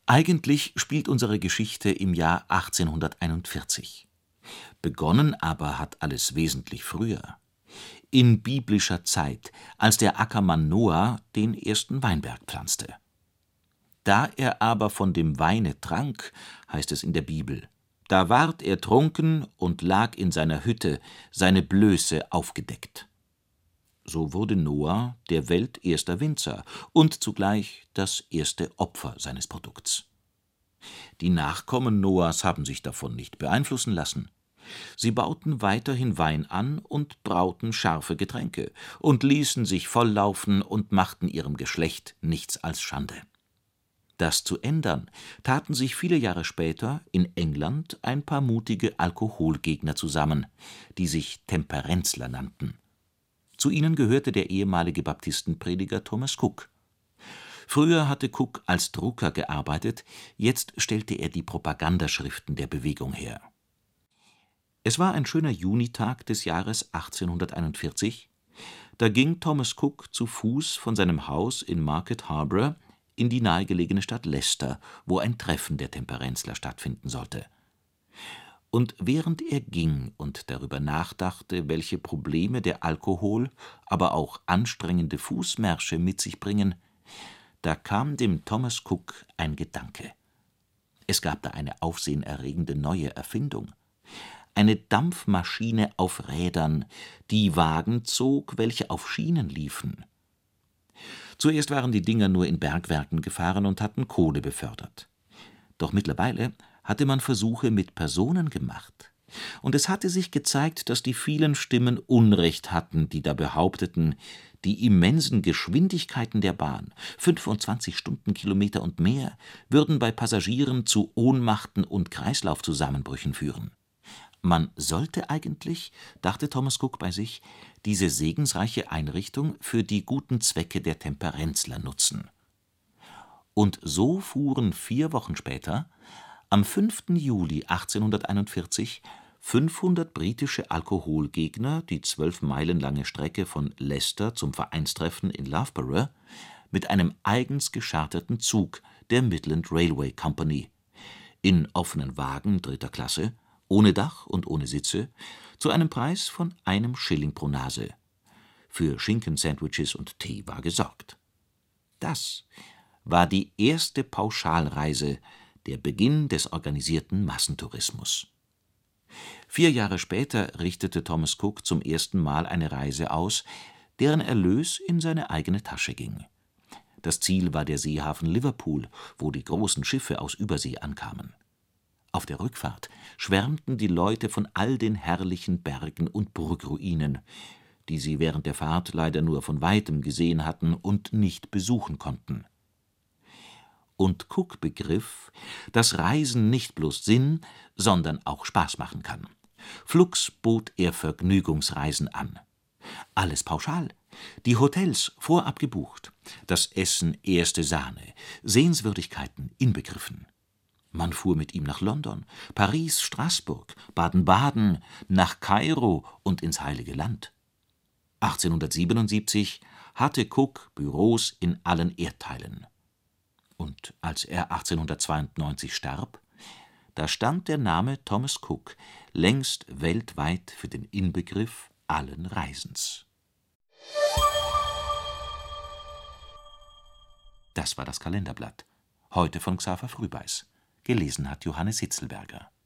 Eigentlich spielt unsere Geschichte im Jahr 1841. Begonnen aber hat alles wesentlich früher. In biblischer Zeit, als der Ackermann Noah den ersten Weinberg pflanzte. Da er aber von dem Weine trank, heißt es in der Bibel, da ward er trunken und lag in seiner Hütte, seine Blöße aufgedeckt. So wurde Noah der Welt erster Winzer und zugleich das erste Opfer seines Produkts. Die Nachkommen Noahs haben sich davon nicht beeinflussen lassen. Sie bauten weiterhin Wein an und brauten scharfe Getränke und ließen sich volllaufen und machten ihrem Geschlecht nichts als Schande. Das zu ändern, taten sich viele Jahre später in England ein paar mutige Alkoholgegner zusammen, die sich Temperenzler nannten. Zu ihnen gehörte der ehemalige Baptistenprediger Thomas Cook. Früher hatte Cook als Drucker gearbeitet, jetzt stellte er die Propagandaschriften der Bewegung her. Es war ein schöner Junitag des Jahres 1841. Da ging Thomas Cook zu Fuß von seinem Haus in Market Harborough in die nahegelegene Stadt Leicester, wo ein Treffen der Temperenzler stattfinden sollte. Und während er ging und darüber nachdachte, welche Probleme der Alkohol, aber auch anstrengende Fußmärsche mit sich bringen, da kam dem Thomas Cook ein Gedanke. Es gab da eine aufsehenerregende neue Erfindung. Eine Dampfmaschine auf Rädern, die Wagen zog, welche auf Schienen liefen. Zuerst waren die Dinger nur in Bergwerken gefahren und hatten Kohle befördert. Doch mittlerweile hatte man Versuche mit Personen gemacht. Und es hatte sich gezeigt, dass die vielen Stimmen Unrecht hatten, die da behaupteten, die immensen Geschwindigkeiten der Bahn, 25 Stundenkilometer und mehr, würden bei Passagieren zu Ohnmachten und Kreislaufzusammenbrüchen führen. Man sollte eigentlich, dachte Thomas Cook bei sich, diese segensreiche Einrichtung für die guten Zwecke der Temperenzler nutzen. Und so fuhren 4 Wochen später, am 5. Juli 1841, 500 britische Alkoholgegner die 12 Meilen lange Strecke von Leicester zum Vereinstreffen in Loughborough mit einem eigens gescharterten Zug der Midland Railway Company, in offenen Wagen 3. Klasse, ohne Dach und ohne Sitze, zu einem Preis von 1 Schilling pro Nase. Für Schinkensandwiches und Tee war gesorgt. Das war die erste Pauschalreise, der Beginn des organisierten Massentourismus. 4 Jahre später richtete Thomas Cook zum ersten Mal eine Reise aus, deren Erlös in seine eigene Tasche ging. Das Ziel war der Seehafen Liverpool, wo die großen Schiffe aus Übersee ankamen. Auf der Rückfahrt schwärmten die Leute von all den herrlichen Bergen und Burgruinen, die sie während der Fahrt leider nur von weitem gesehen hatten und nicht besuchen konnten. Und Cook begriff, dass Reisen nicht bloß Sinn, sondern auch Spaß machen kann. Flugs bot er Vergnügungsreisen an. Alles pauschal, die Hotels vorab gebucht, das Essen erste Sahne, Sehenswürdigkeiten inbegriffen. Man fuhr mit ihm nach London, Paris, Straßburg, Baden-Baden, nach Kairo und ins Heilige Land. 1877 hatte Cook Büros in allen Erdteilen. Und als er 1892 starb, da stand der Name Thomas Cook längst weltweit für den Inbegriff allen Reisens. Das war das Kalenderblatt, heute von Xaver Frühbeiß. Gelesen hat Johannes Hitzelberger.